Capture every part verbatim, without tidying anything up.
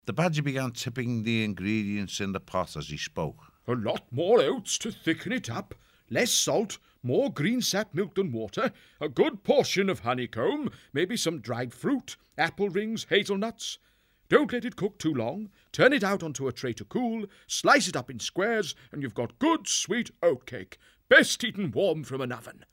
The Badger began tipping the ingredients in the pot as he spoke. A lot more oats to thicken it up, less salt, more green sap milk than water, a good portion of honeycomb, maybe some dried fruit, apple rings, hazelnuts. Don't let it cook too long. Turn it out onto a tray to cool, slice it up in squares, and you've got good sweet oatcake. Best eaten warm from an oven.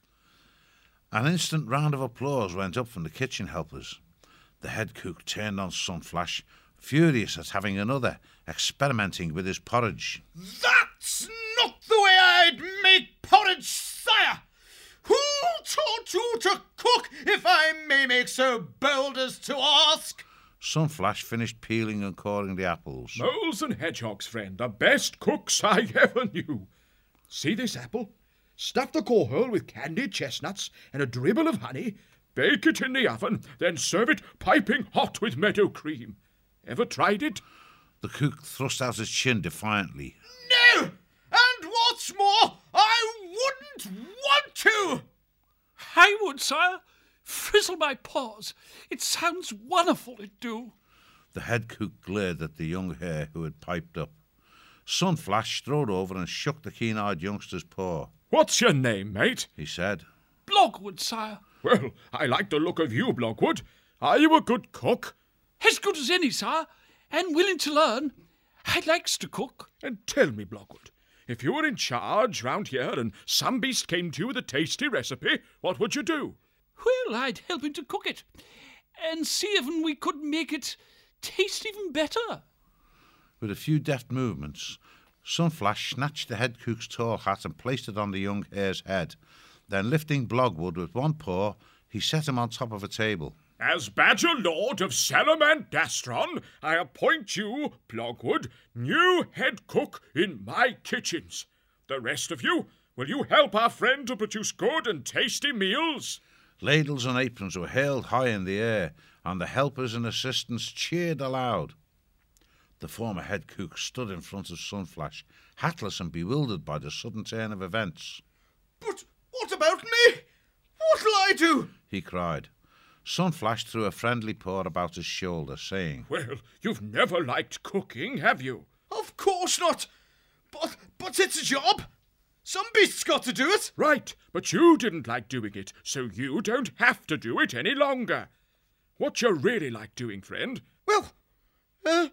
An instant round of applause went up from the kitchen helpers. The head cook turned on Sunflash, furious at having another experimenting with his porridge. That's not the way I'd make porridge, sire! Who taught you to cook, if I may make so bold as to ask? Sunflash finished peeling and coring the apples. Moles and hedgehogs, friend, the best cooks I ever knew. See this apple? Stuff the core hole with candied chestnuts and a dribble of honey, bake it in the oven, then serve it piping hot with meadow cream. Ever tried it? The cook thrust out his chin defiantly. No! And what's more, I wouldn't want to! I would, sire. Frizzle my paws. It sounds wonderful, it do. The head cook glared at the young hare who had piped up. Sunflash strode over and shook the keen-eyed youngster's paw. What's your name, mate? He said. Blogwood, sire. Well, I like the look of you, Blogwood. Are you a good cook? As good as any, sire, and willing to learn. I likes to cook. And tell me, Blogwood, if you were in charge round here and some beast came to you with a tasty recipe, what would you do? Well, I'd help him to cook it, and see if we could make it taste even better. With a few deft movements, Sunflash snatched the head cook's tall hat and placed it on the young hare's head. Then, lifting Blogwood with one paw, he set him on top of a table. As Badger Lord of Salamandastron, I appoint you, Blogwood, new head cook in my kitchens. The rest of you, will you help our friend to produce good and tasty meals? Ladles and aprons were held high in the air, and the helpers and assistants cheered aloud. The former head cook stood in front of Sunflash, hatless and bewildered by the sudden turn of events. But what about me? What'll I do? He cried. Sunflash threw a friendly paw about his shoulder, saying, Well, you've never liked cooking, have you? Of course not. But, but it's a job. Some beast's got to do it. Right, but you didn't like doing it, so you don't have to do it any longer. What you really like doing, friend? Well, uh,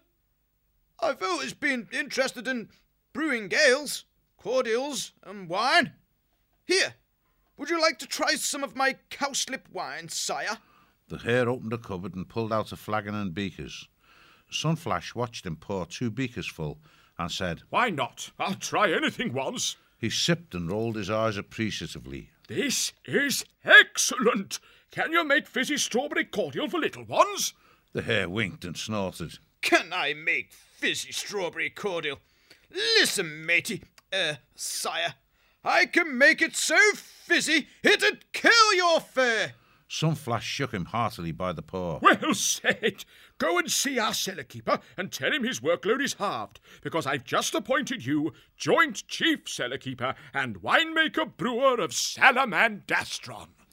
I've always been interested in brewing ales, cordials, and wine. Here, would you like to try some of my cowslip wine, sire? The hare opened a cupboard and pulled out a flagon and beakers. Sunflash watched him pour two beakers full and said, Why not? I'll try anything once. He sipped and rolled his eyes appreciatively. This is excellent. Can you make fizzy strawberry cordial for little ones? The hare winked and snorted. Can I make fizzy strawberry cordial? Listen, matey, uh, sire, I can make it so fizzy it'd kill your fare. Sunflash shook him heartily by the paw. Well said. Go and see our cellar keeper and tell him his workload is halved, because I've just appointed you joint chief cellar keeper and winemaker brewer of Salamandastron.